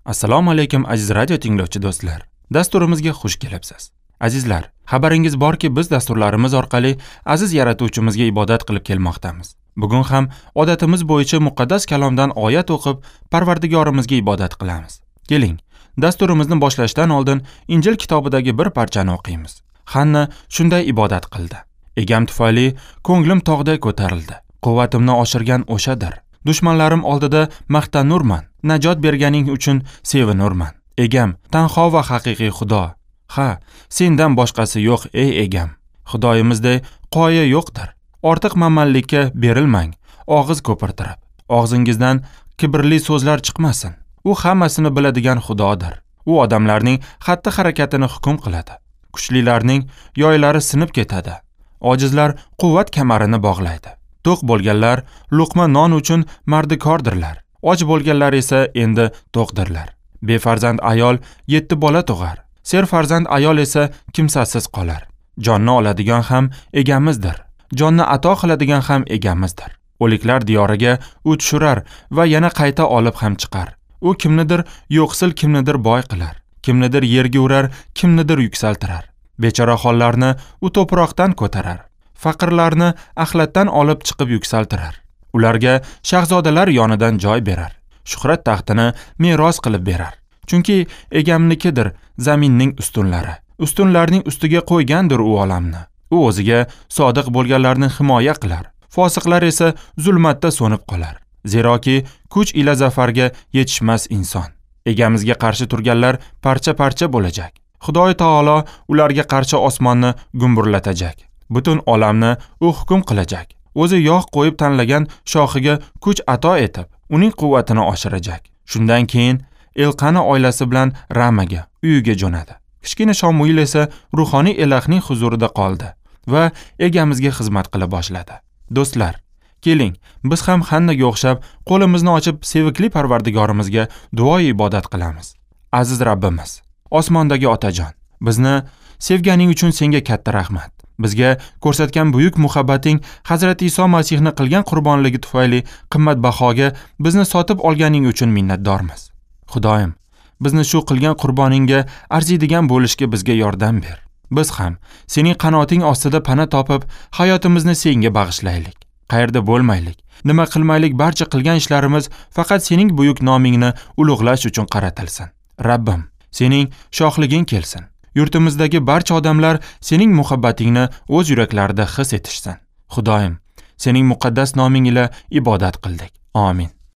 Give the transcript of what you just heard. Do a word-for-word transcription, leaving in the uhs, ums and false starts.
Assalomu alaykum aziz radio tinglovchi do'stlar. Dasturimizga xush kelibsiz. Azizlar, xabaringiz borki, biz dasturlarimiz orqali aziz yaratuvchimizga ibodat qilib kelmoqdamiz. Bugun ham odatimiz bo'yicha muqaddas kalomdan oyat o'qib, Parvardigorimizga ibodat qilamiz. Keling, dasturimizni boshlashdan oldin Injil kitobidagi bir parchani o'qiymiz. Hanna shunday ibodat qildi. Egam tufayli ko'nglim tog'day ko'tarildi. Quvvatimni oshirgan o'shadir. Dushmanlarim oldida maqtanurman. Najot berganing uchun sevinurman. Egam, tanho va haqiqiy Xudo. Ha, sendan boshqasi yo'q ey egam. Xudoyimizday qoya yo'qdir. Ortiq mamallikka berilmang, og'iz ko'pirtirib. Og'zingizdan kibrli so'zlar chiqmasin. U hammasini biladigan Xudodir. U odamlarning xatti-harakatini hukm qiladi. Kuchlilarning yoylari sinib ketadi. Ojizlar quvvat kamarini bog'laydi. To'q bo'lganlar luqma non uchun mardikordirlar. Och bo'lganlar esa endi to'qdirlar. Befarzand ayol yetti bola tug'ar. Serfarzand ayol esa kimsasiz qolar. Jonni oladigan ham egamizdir. Jonni ato qiladigan ham egamizdir. O'liklar diyoriga u tushirar va yana qayta olib ham chiqar. U kimnidir yo'qsil, kimnidir boy qilar. Kimnidir yerga urar, kimnidir yuksaltirar. Bechora hollarni u to'proqdan ko'tarar. Faqirlarni axlatdan olib chiqib yuksaltirar. Ularga shahzodalar yonidan joy berar. Shuhrat taxtini meros qilib berar. Chunki egamnikidir zaminning ustunlari. Ustunlarning ustiga qo'ygandir u olamni. U o'ziga sodiq bo'lganlarni himoya qilar. Fosiqlar esa zulmatda so'nib qolar. Zeroki kuch ila zafarga yetishmas inson. Egamizga qarshi turganlar parcha-parcha bo'lajak. Xudoy taolo ularga qarshi osmonni gumburlatajak. Butun olamni u hukm qilajak. O'zi yog' qo'yib tanlagan shoxiga kuch ato etib, uning quvvatini oshirajak. Shundan keyin Elqana oilasi bilan Ramaga, uyiga jo'nadi. Kichkina Shamuil esa ruhoniy Elahning huzurida qoldi va egamizga xizmat qila boshladi. Do'stlar, keling, biz ham Hannaga o'xshab qo'limizni ochib sevikli Parvardigorimizga duo ibodat qilamiz. Aziz Rabbimiz, osmondagi Otajon, bizni sevganing uchun senga katta rahmat. Bizga ko'rsatgan buyuk muhabbating Hazrat Iso Masihni qilgan qurbonligi tufayli qimmatbahoga bizni sotib olganing uchun minnatdormiz. Xudoyim, bizni shu qilgan qurboningga arziydigan bo'lishga bizga yordam ber. Biz ham sening qanoting ostida pana topib, hayotimizni senga bag'ishlaylik. Qayerda bo'lmaylik, nima qilmaylik, barcha qilgan ishlarimiz faqat sening buyuk nomingni ulug'lash uchun qaratilsin. Rabbim, sening shohliging kelsin. Yurtimizdagi barcha odamlar sening muhabbatingni o'z yuraklarida his etishsin. Xudoyim, sening muqaddas noming ila ibodat qildik. Amin.